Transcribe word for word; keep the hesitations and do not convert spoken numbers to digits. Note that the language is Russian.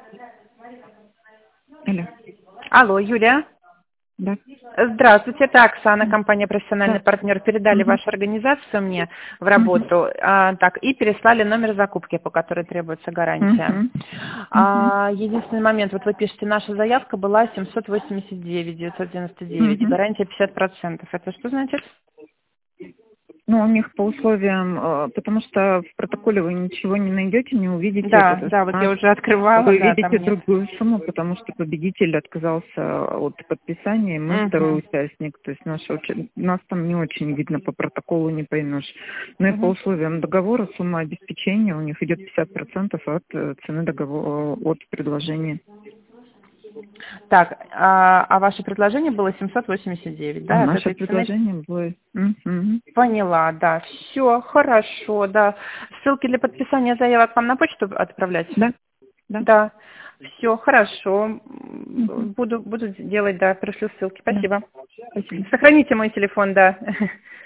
Алло. Алло, Юлия. Да. Здравствуйте, это Оксана, компания «Профессиональный Да. партнер». Передали Мгм. вашу организацию мне в работу, а, так, и переслали номер закупки, по которой требуется гарантия. Мгм. Мгм. А, единственный момент, вот вы пишете, наша заявка была семьсот восемьдесят девять девятьсот девяносто девять, Мгм. гарантия пятьдесят процентов. Это что значит? Ну, у них по условиям, э, потому что в протоколе вы ничего не найдете, не увидите Да, этот да, вот я информацию. уже открывала, Вы да, там видите нет. другую сумму, потому что победитель отказался от подписания, мы второй Угу. участник. То есть наша, уча- нас там не очень видно, по протоколу не поймешь. Но и по Угу. условиям договора сумма обеспечения у них идет пятьдесят процентов от э, цены договора, от предложения. Так, а, а ваше предложение было семьсот восемьдесят девять, А да, от наше этой цены? предложение будет... Мгм. Поняла, да. Все, хорошо, да. Ссылки для подписания заявок вам на почту отправлять? Да, да. Да. Все, хорошо. Мгм. Буду, буду делать, да, пришлю ссылки. Да. Спасибо. Спасибо. Сохраните мой телефон, да.